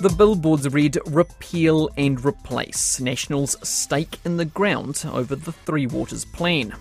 The billboards read "Repeal and Replace", National's stake in the ground over the Three Waters plan.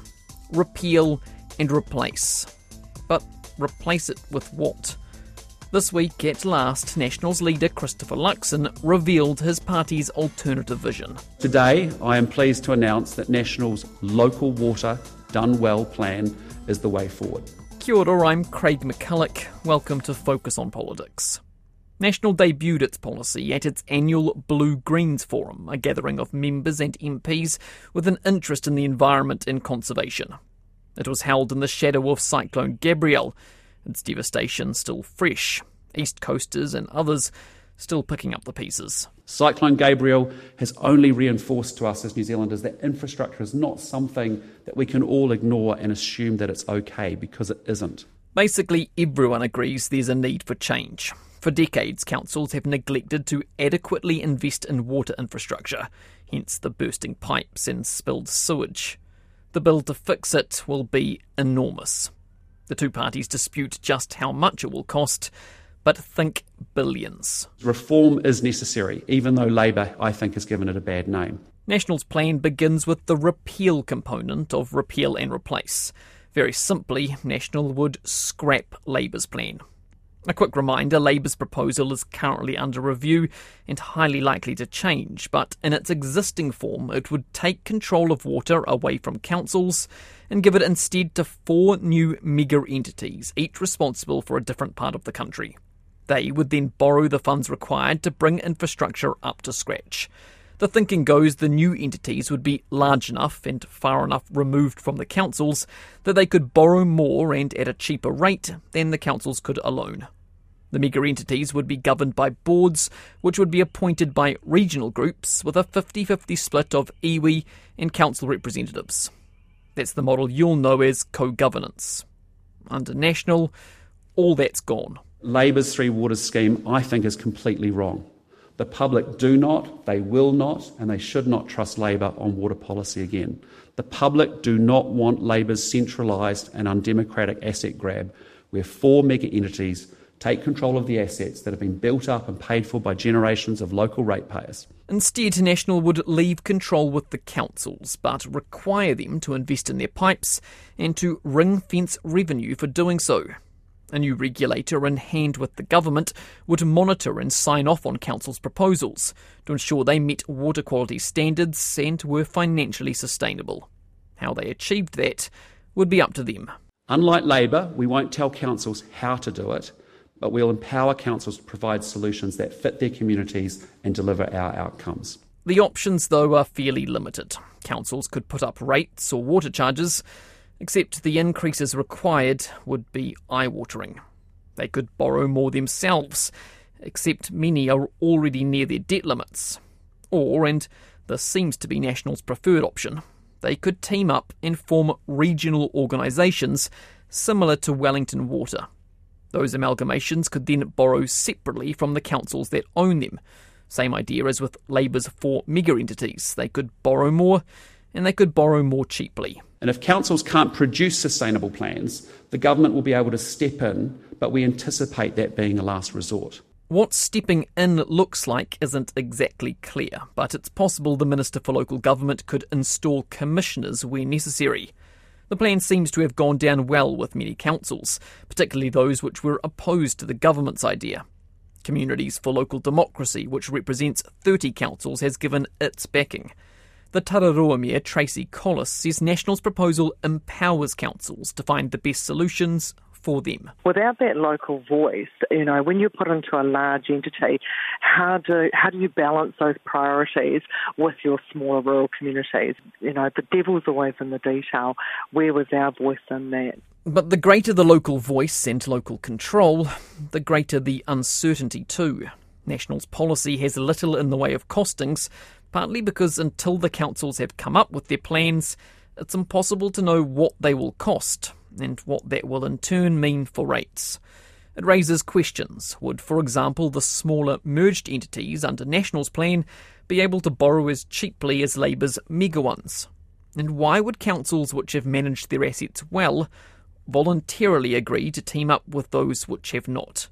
Repeal and replace. But replace it with what? This week, at last, National's leader Christopher Luxon revealed his party's alternative vision. Today, I am pleased to announce that National's Local Water Done Well plan is the way forward. Kia ora, I'm Craig McCulloch. Welcome to Focus on Politics. National debuted its policy at its annual Blue Greens Forum, a gathering of members and MPs with an interest in the environment and conservation. It was held in the shadow of Cyclone Gabrielle, its devastation still fresh, East Coasters and others still picking up the pieces. Cyclone Gabrielle has only reinforced to us as New Zealanders that infrastructure is not something that we can all ignore and assume that it's okay, because it isn't. Basically, everyone agrees there's a need for change. For decades, councils have neglected to adequately invest in water infrastructure, hence the bursting pipes and spilled sewage. The bill to fix it will be enormous. The two parties dispute just how much it will cost, but think billions. Reform is necessary, even though Labour, I think, has given it a bad name. National's plan begins with the repeal component of repeal and replace. Very simply, National would scrap Labour's plan. A quick reminder, Labour's proposal is currently under review and highly likely to change, but in its existing form it would take control of water away from councils and give it instead to 4 new mega entities, each responsible for a different part of the country. They would then borrow the funds required to bring infrastructure up to scratch. The thinking goes the new entities would be large enough and far enough removed from the councils that they could borrow more and at a cheaper rate than the councils could alone. The mega entities would be governed by boards, which would be appointed by regional groups with a 50-50 split of iwi and council representatives. That's the model you'll know as co-governance. Under National, all that's gone. Labour's Three Waters scheme, I think, is completely wrong. The public do not, they will not, and they should not trust Labour on water policy again. The public do not want Labour's centralised and undemocratic asset grab, where 4 mega entities take control of the assets that have been built up and paid for by generations of local ratepayers. Instead, National would leave control with the councils, but require them to invest in their pipes and to ring-fence revenue for doing so. A new regulator in hand with the government would monitor and sign off on councils' proposals to ensure they met water quality standards and were financially sustainable. How they achieved that would be up to them. Unlike Labour, we won't tell councils how to do it, but we'll empower councils to provide solutions that fit their communities and deliver our outcomes. The options, though, are fairly limited. Councils could put up rates or water charges, except the increases required would be eye-watering. They could borrow more themselves, except many are already near their debt limits. Or, and this seems to be National's preferred option, they could team up and form regional organisations similar to Wellington Water. Those amalgamations could then borrow separately from the councils that own them. Same idea as with Labour's 4 mega entities. They could borrow more, and they could borrow more cheaply. And if councils can't produce sustainable plans, the government will be able to step in, but we anticipate that being a last resort. What stepping in looks like isn't exactly clear, but it's possible the Minister for Local Government could install commissioners where necessary. The plan seems to have gone down well with many councils, particularly those which were opposed to the government's idea. Communities for Local Democracy, which represents 30 councils, has given its backing. The Tararua Mayor, Tracy Collis, says National's proposal empowers councils to find the best solutions for them. Without that local voice, when you're put into a large entity, how do you balance those priorities with your smaller rural communities? The devil's always in the detail. Where was our voice in that? But the greater the local voice and local control, the greater the uncertainty too. National's policy has little in the way of costings, partly because until the councils have come up with their plans, it's impossible to know what they will cost and what that will in turn mean for rates. It raises questions. Would, for example, the smaller merged entities under National's plan be able to borrow as cheaply as Labour's mega ones? And why would councils which have managed their assets well voluntarily agree to team up with those which have not?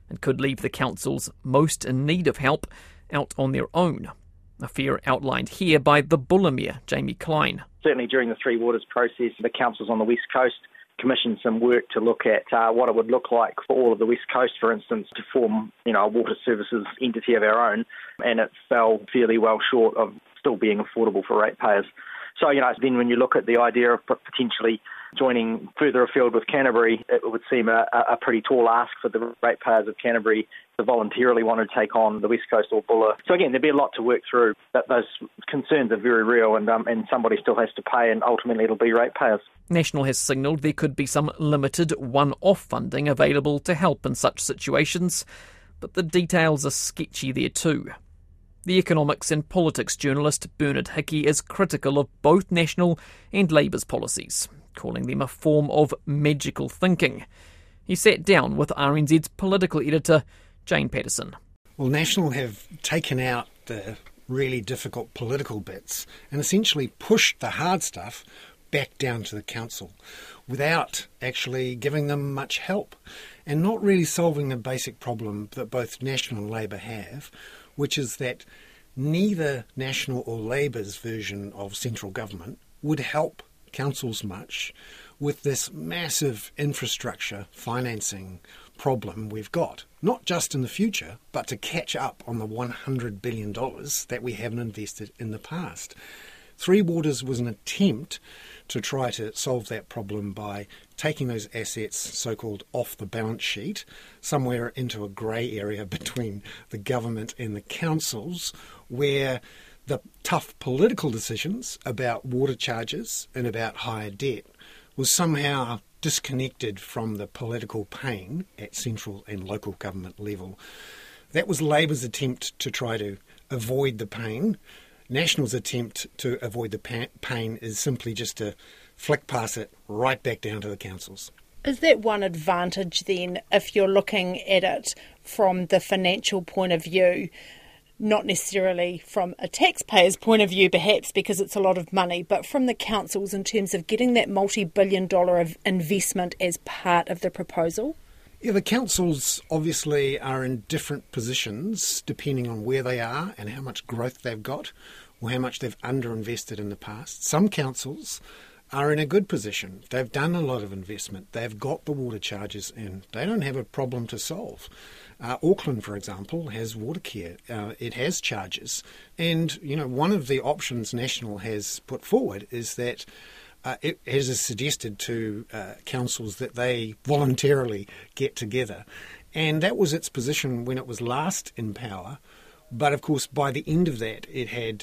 and could leave the councils most in need of help out on their own. A fear outlined here by the Buller Mayor, Jamie Klein. Certainly during the Three Waters process, the councils on the West Coast commissioned some work to look at what it would look like for all of the West Coast, for instance, to form, a water services entity of our own, and it fell fairly well short of still being affordable for ratepayers. So, then when you look at the idea of potentially joining further afield with Canterbury, it would seem a pretty tall ask for the ratepayers of Canterbury to voluntarily want to take on the West Coast or Buller. So again, there'd be a lot to work through. But those concerns are very real, and somebody still has to pay, and ultimately it'll be ratepayers. National has signalled there could be some limited one-off funding available to help in such situations, but the details are sketchy there too. The economics and politics journalist Bernard Hickey is critical of both National and Labour's policies, calling them a form of magical thinking. He sat down with RNZ's political editor, Jane Patterson. Well, National have taken out the really difficult political bits and essentially pushed the hard stuff back down to the council without actually giving them much help and not really solving the basic problem that both National and Labour have, which is that neither National or Labour's version of central government would help councils much with this massive infrastructure financing problem we've got, not just in the future, but to catch up on the $100 billion that we haven't invested in the past. Three Waters was an attempt to try to solve that problem by taking those assets, so-called off the balance sheet, somewhere into a grey area between the government and the councils, where the tough political decisions about water charges and about higher debt was somehow disconnected from the political pain at central and local government level. That was Labour's attempt to try to avoid the pain. National's attempt to avoid the pain is simply just to flick past it right back down to the councils. Is that one advantage then, if you're looking at it from the financial point of view, not necessarily from a taxpayer's point of view perhaps because it's a lot of money, but from the councils in terms of getting that multi-billion-dollar investment as part of the proposal? Yeah, the councils obviously are in different positions depending on where they are and how much growth they've got or how much they've underinvested in the past. Some councils are in a good position. They've done a lot of investment. They've got the water charges in. They don't have a problem to solve. Auckland, for example, has water care. It has charges. And, one of the options National has put forward is that it has suggested to councils that they voluntarily get together. And that was its position when it was last in power. But, of course, by the end of that, it had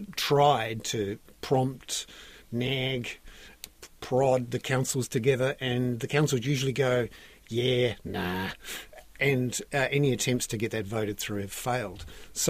tried to prompt, nag, prod the councils together, and the councils usually go, yeah, nah. And any attempts to get that voted through have failed.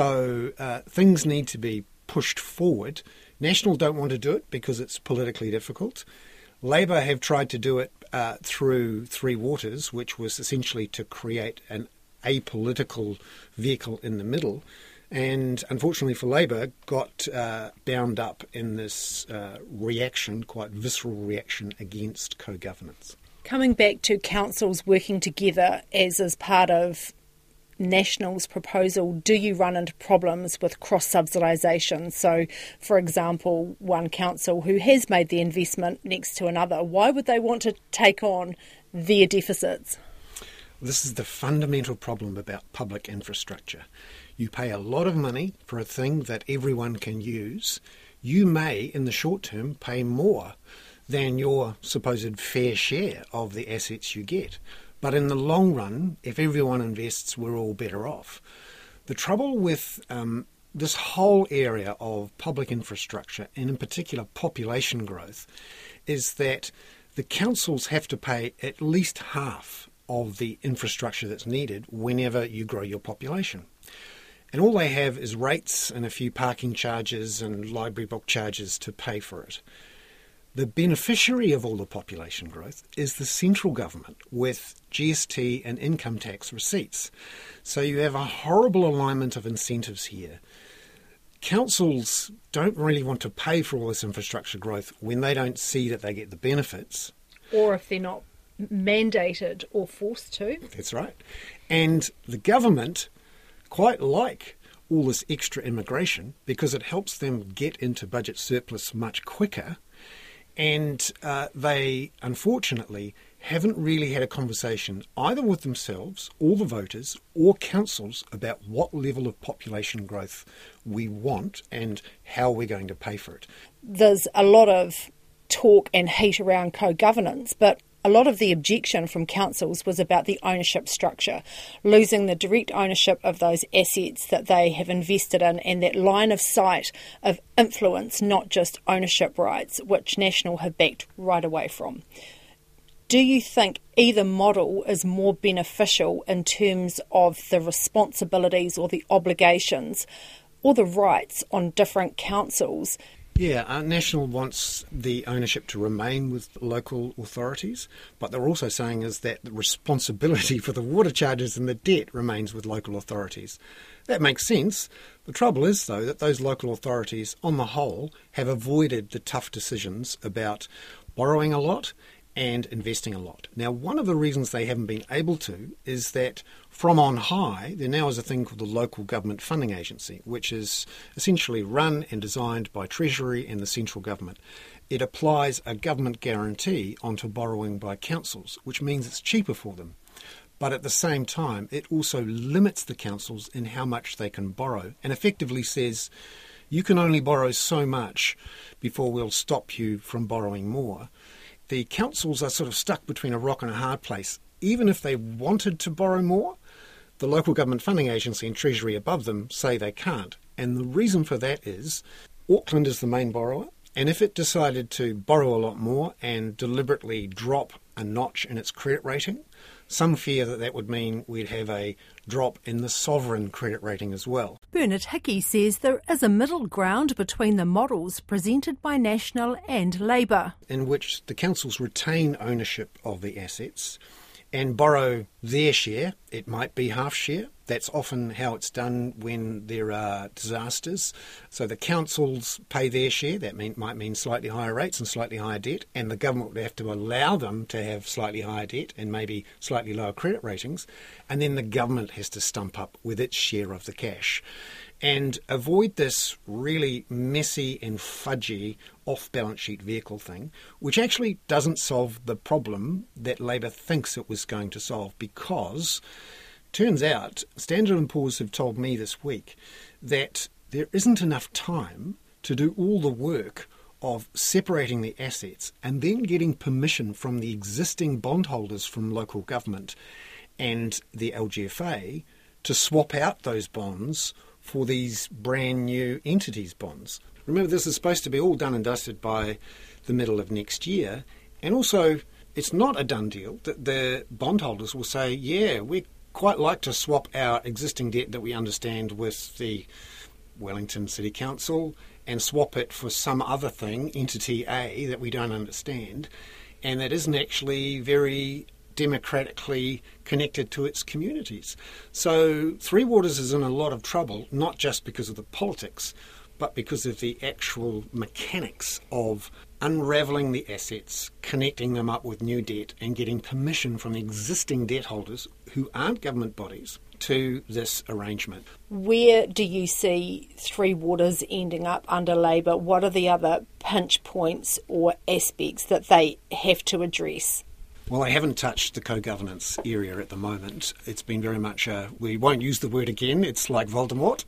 So things need to be pushed forward. National don't want to do it because it's politically difficult. Labour have tried to do it through Three Waters, which was essentially to create an apolitical vehicle in the middle. And unfortunately for Labour, got bound up in this reaction, quite visceral reaction against co-governance. Coming back to councils working together as is part of National's proposal, do you run into problems with cross-subsidisation? So, for example, one council who has made the investment next to another, why would they want to take on their deficits? This is the fundamental problem about public infrastructure. You pay a lot of money for a thing that everyone can use. You may, in the short term, pay more than your supposed fair share of the assets you get. But in the long run, if everyone invests, we're all better off. The trouble with this whole area of public infrastructure, and in particular population growth, is that the councils have to pay at least half of the infrastructure that's needed whenever you grow your population. And all they have is rates and a few parking charges and library book charges to pay for it. The beneficiary of all the population growth is the central government with GST and income tax receipts. So you have a horrible alignment of incentives here. Councils don't really want to pay for all this infrastructure growth when they don't see that they get the benefits. Or if they're not mandated or forced to. That's right. And the government quite like all this extra immigration because it helps them get into budget surplus much quicker. And they, unfortunately, haven't really had a conversation either with themselves or the voters or councils about what level of population growth we want and how we're going to pay for it. There's a lot of talk and heat around co-governance, but a lot of the objection from councils was about the ownership structure, losing the direct ownership of those assets that they have invested in and that line of sight of influence, not just ownership rights, which National have backed right away from. Do you think either model is more beneficial in terms of the responsibilities or the obligations or the rights on different councils? Yeah, National wants the ownership to remain with local authorities, but they're also saying is that the responsibility for the water charges and the debt remains with local authorities. That makes sense. The trouble is, though, that those local authorities, on the whole, have avoided the tough decisions about borrowing a lot and investing a lot. Now, one of the reasons they haven't been able to is that from on high, there now is a thing called the Local Government Funding Agency, which is essentially run and designed by Treasury and the central government. It applies a government guarantee onto borrowing by councils, which means it's cheaper for them. But at the same time, it also limits the councils in how much they can borrow and effectively says, you can only borrow so much before we'll stop you from borrowing more. The councils are sort of stuck between a rock and a hard place. Even if they wanted to borrow more, the Local Government Funding Agency and Treasury above them say they can't. And the reason for that is Auckland is the main borrower, and if it decided to borrow a lot more and deliberately drop a notch in its credit rating, some fear that that would mean we'd have a drop in the sovereign credit rating as well. Bernard Hickey says there is a middle ground between the models presented by National and Labour, in which the councils retain ownership of the assets and borrow their share. It might be half share. That's often how it's done when there are disasters. So the councils pay their share. That might mean slightly higher rates and slightly higher debt, and the government would have to allow them to have slightly higher debt and maybe slightly lower credit ratings, and then the government has to stump up with its share of the cash. And avoid this really messy and fudgy off-balance sheet vehicle thing, which actually doesn't solve the problem that Labour thinks it was going to solve, because turns out Standard & Poor's have told me this week that there isn't enough time to do all the work of separating the assets and then getting permission from the existing bondholders from local government and the LGFA to swap out those bonds for these brand new entities bonds. Remember, this is supposed to be all done and dusted by the middle of next year. And also, it's not a done deal that the bondholders will say, yeah, we'd quite like to swap our existing debt that we understand with the Wellington City Council and swap it for some other thing, entity A, that we don't understand, and that isn't actually very democratically connected to its communities. So Three Waters is in a lot of trouble, not just because of the politics, but because of the actual mechanics of unravelling the assets, connecting them up with new debt, and getting permission from the existing debt holders, who aren't government bodies, to this arrangement. Where do you see Three Waters ending up under Labour? What are the other pinch points or aspects that they have to address? Well, they haven't touched the co-governance area at the moment. It's been very much we won't use the word again, it's like Voldemort,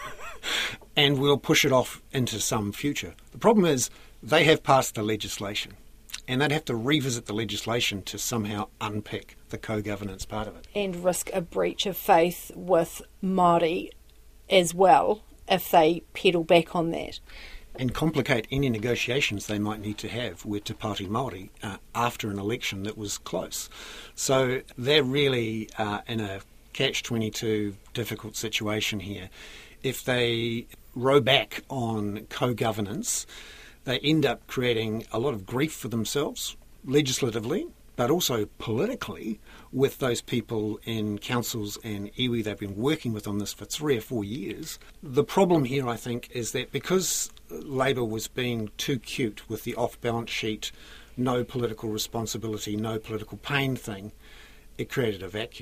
and we'll push it off into some future. The problem is they have passed the legislation, and they'd have to revisit the legislation to somehow unpick the co-governance part of it. And risk a breach of faith with Māori as well if they pedal back on that. And complicate any negotiations they might need to have with Te Pāti Māori after an election that was close. So they're really in a catch-22 difficult situation here. If they row back on co-governance, they end up creating a lot of grief for themselves, legislatively, but also politically, with those people in councils and iwi they've been working with on this for 3 or 4 years. The problem here, I think, is that because Labour was being too cute with the off-balance sheet, no political responsibility, no political pain thing, it created a vacuum.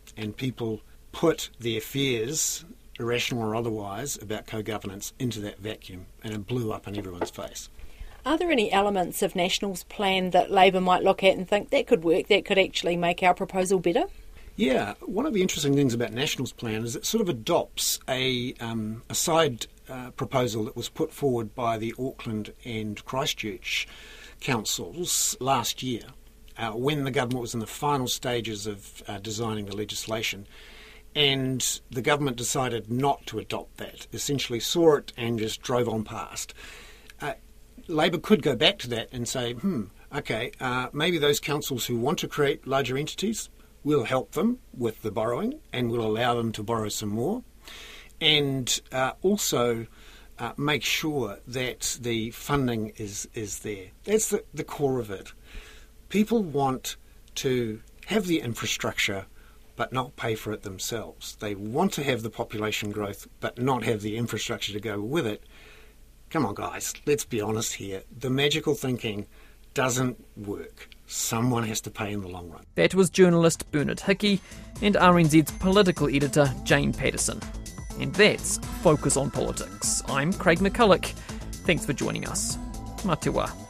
and people put their fears, irrational or otherwise, about co-governance into that vacuum, and it blew up in everyone's face. Are there any elements of National's plan that Labor might look at and think that could work, that could actually make our proposal better? Yeah, one of the interesting things about National's plan is it sort of adopts a side proposal that was put forward by the Auckland and Christchurch councils last year when the government was in the final stages of designing the legislation. And the government decided not to adopt that, essentially saw it and just drove on past. Labor could go back to that and say, okay, maybe those councils who want to create larger entities, we'll help them with the borrowing and we'll allow them to borrow some more. And also make sure that the funding is there. That's the core of it. People want to have the infrastructure but not pay for it themselves. They want to have the population growth but not have the infrastructure to go with it. Come on, guys, let's be honest here. The magical thinking doesn't work. Someone has to pay in the long run. That was journalist Bernard Hickey and RNZ's political editor Jane Patterson. And that's Focus on Politics. I'm Craig McCulloch. Thanks for joining us. Mā te wā.